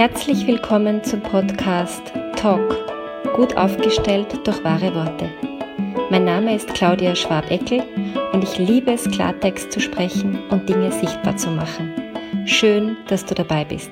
Herzlich willkommen zum Podcast Talk, gut aufgestellt durch wahre Worte. Mein Name ist Claudia Schwab-Eckel und ich liebe es, Klartext zu sprechen und Dinge sichtbar zu machen. Schön, dass du dabei bist.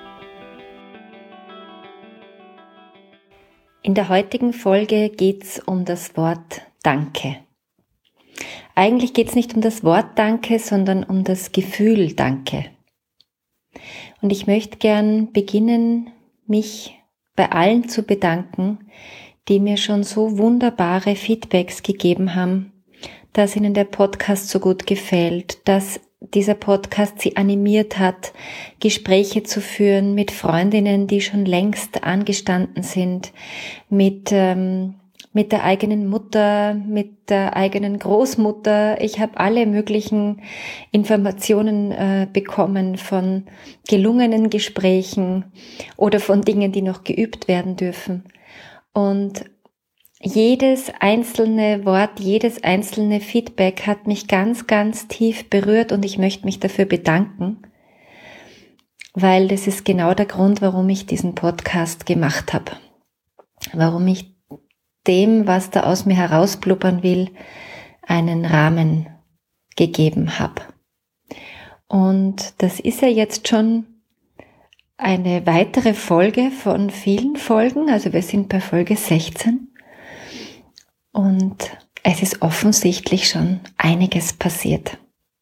In der heutigen Folge geht es um das Wort Danke. Eigentlich geht es nicht um das Wort Danke, sondern um das Gefühl Danke. Und ich möchte gern beginnen, mich bei allen zu bedanken, die mir schon so wunderbare Feedbacks gegeben haben, dass ihnen der Podcast so gut gefällt, dass dieser Podcast sie animiert hat, Gespräche zu führen mit Freundinnen, die schon längst angestanden sind, mit der eigenen Mutter, mit der eigenen Großmutter. Ich habe alle möglichen Informationen bekommen von gelungenen Gesprächen oder von Dingen, die noch geübt werden dürfen. Und jedes einzelne Wort, jedes einzelne Feedback hat mich ganz, ganz tief berührt und ich möchte mich dafür bedanken, weil das ist genau der Grund, warum ich diesen Podcast gemacht habe. Warum ich dem, was da aus mir herausblubbern will, einen Rahmen gegeben habe. Und das ist ja jetzt schon eine weitere Folge von vielen Folgen, also wir sind bei Folge 16 und es ist offensichtlich schon einiges passiert.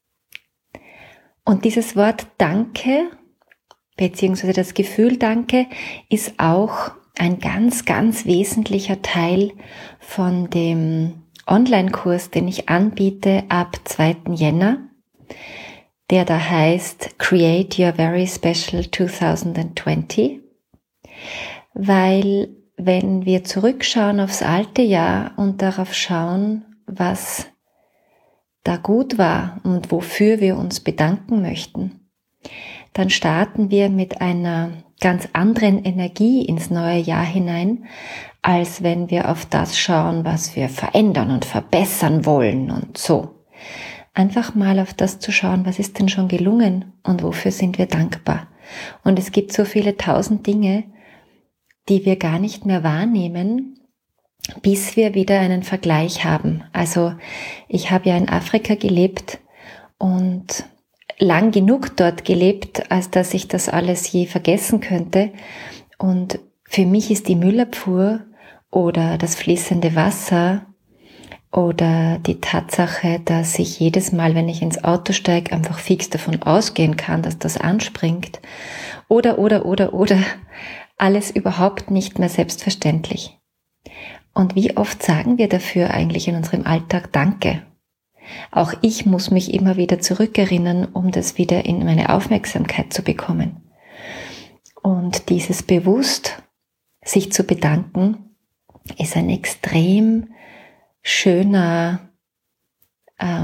Und dieses Wort Danke, beziehungsweise das Gefühl Danke, ist auch ein ganz, ganz wesentlicher Teil von dem Online-Kurs, den ich anbiete ab 2. Jänner, der da heißt Create Your Very Special 2020, weil wenn wir zurückschauen aufs alte Jahr und darauf schauen, was da gut war und wofür wir uns bedanken möchten, dann starten wir mit einer ganz anderen Energie ins neue Jahr hinein, als wenn wir auf das schauen, was wir verändern und verbessern wollen und so. Einfach mal auf das zu schauen, was ist denn schon gelungen und wofür sind wir dankbar. Und es gibt so viele tausend Dinge, die wir gar nicht mehr wahrnehmen, bis wir wieder einen Vergleich haben. Also ich habe ja in Afrika gelebt und lang genug dort gelebt, als dass ich das alles je vergessen könnte. Und für mich ist die Müllabfuhr oder das fließende Wasser oder die Tatsache, dass ich jedes Mal, wenn ich ins Auto steige, einfach fix davon ausgehen kann, dass das anspringt oder alles überhaupt nicht mehr selbstverständlich. Und wie oft sagen wir dafür eigentlich in unserem Alltag Danke? Auch ich muss mich immer wieder zurückerinnern, um das wieder in meine Aufmerksamkeit zu bekommen. Und dieses bewusst sich zu bedanken, ist ein extrem schöner, da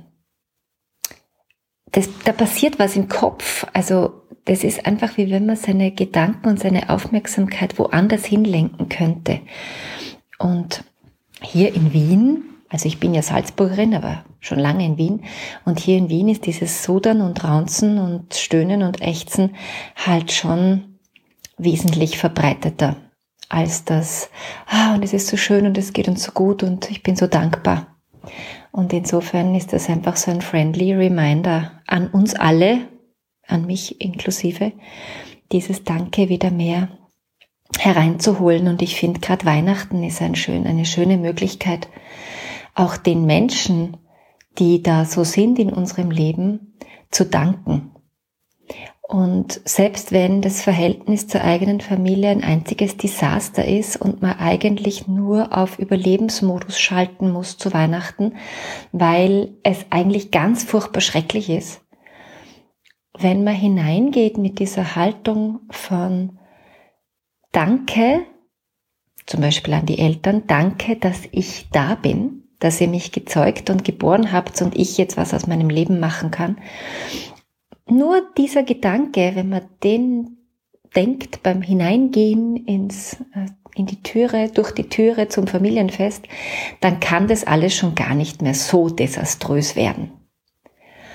passiert was im Kopf. Also das ist einfach, wie wenn man seine Gedanken und seine Aufmerksamkeit woanders hinlenken könnte. Und hier in Wien, also ich bin ja Salzburgerin, aber schon lange in Wien. Und hier in Wien ist dieses Sudern und Raunzen und Stöhnen und Ächzen halt schon wesentlich verbreiteter als das, und es ist so schön und es geht uns so gut und ich bin so dankbar. Und insofern ist das einfach so ein friendly Reminder an uns alle, an mich inklusive, dieses Danke wieder mehr hereinzuholen. Und ich finde, gerade Weihnachten ist eine schöne Möglichkeit, auch den Menschen, die da so sind in unserem Leben, zu danken. Und selbst wenn das Verhältnis zur eigenen Familie ein einziges Desaster ist und man eigentlich nur auf Überlebensmodus schalten muss zu Weihnachten, weil es eigentlich ganz furchtbar schrecklich ist, wenn man hineingeht mit dieser Haltung von Danke, zum Beispiel an die Eltern, danke, dass ich da bin, dass ihr mich gezeugt und geboren habt und ich jetzt was aus meinem Leben machen kann. Nur dieser Gedanke, wenn man den denkt beim Hineingehen durch die Türe zum Familienfest, dann kann das alles schon gar nicht mehr so desaströs werden.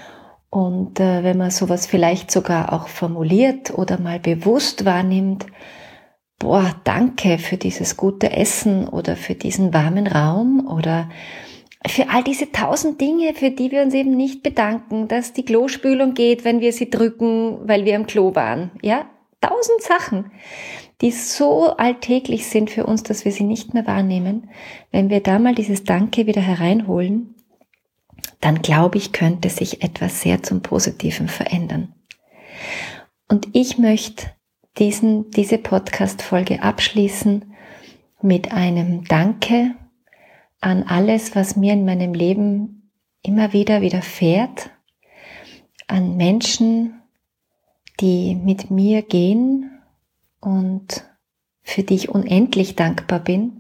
Und wenn man sowas vielleicht sogar auch formuliert oder mal bewusst wahrnimmt, boah, danke für dieses gute Essen oder für diesen warmen Raum oder für all diese 1000 Dinge, für die wir uns eben nicht bedanken, dass die Klospülung geht, wenn wir sie drücken, weil wir am Klo waren. Ja, 1000 Sachen, die so alltäglich sind für uns, dass wir sie nicht mehr wahrnehmen. Wenn wir da mal dieses Danke wieder hereinholen, dann glaube ich, könnte sich etwas sehr zum Positiven verändern. Und ich möchte diese Podcast-Folge abschließen mit einem Danke an alles, was mir in meinem Leben immer wieder widerfährt, an Menschen, die mit mir gehen und für die ich unendlich dankbar bin.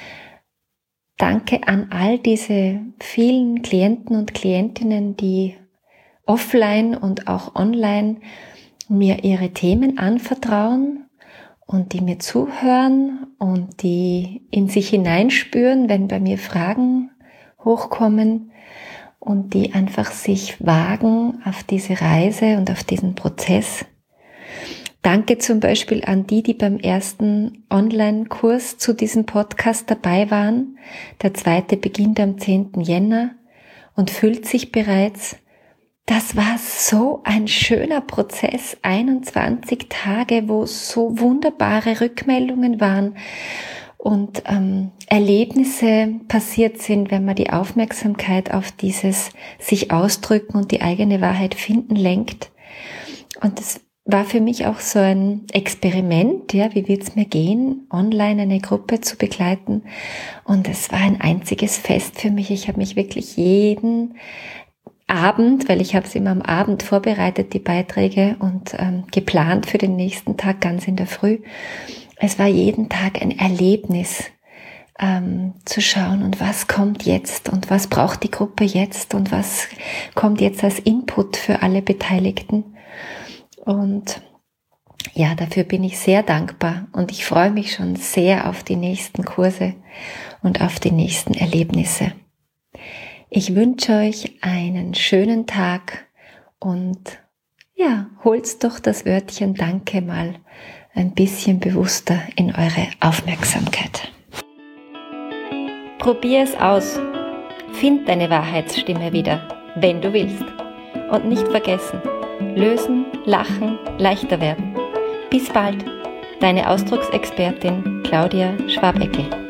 Danke an all diese vielen Klienten und Klientinnen, die offline und auch online mir ihre Themen anvertrauen und die mir zuhören und die in sich hineinspüren, wenn bei mir Fragen hochkommen und die einfach sich wagen auf diese Reise und auf diesen Prozess. Danke zum Beispiel an die beim ersten Online-Kurs zu diesem Podcast dabei waren. Der zweite beginnt am 10. Jänner und füllt sich bereits. Das war so ein schöner Prozess, 21 Tage, wo so wunderbare Rückmeldungen waren und Erlebnisse passiert sind, wenn man die Aufmerksamkeit auf dieses sich ausdrücken und die eigene Wahrheit finden lenkt. Und es war für mich auch so ein Experiment, ja, wie wird's mir gehen, online eine Gruppe zu begleiten. Und es war ein einziges Fest für mich. Ich habe mich wirklich jeden Abend, weil ich habe es immer am Abend vorbereitet, die Beiträge und geplant für den nächsten Tag ganz in der Früh. Es war jeden Tag ein Erlebnis, zu schauen und was kommt jetzt und was braucht die Gruppe jetzt und was kommt jetzt als Input für alle Beteiligten. Und ja, dafür bin ich sehr dankbar und ich freue mich schon sehr auf die nächsten Kurse und auf die nächsten Erlebnisse. Ich wünsche euch einen schönen Tag und ja, holt doch das Wörtchen Danke mal ein bisschen bewusster in eure Aufmerksamkeit. Probier es aus. Find deine Wahrheitsstimme wieder, wenn du willst. Und nicht vergessen, lösen, lachen, leichter werden. Bis bald, deine Ausdrucksexpertin Claudia Schwabeckel.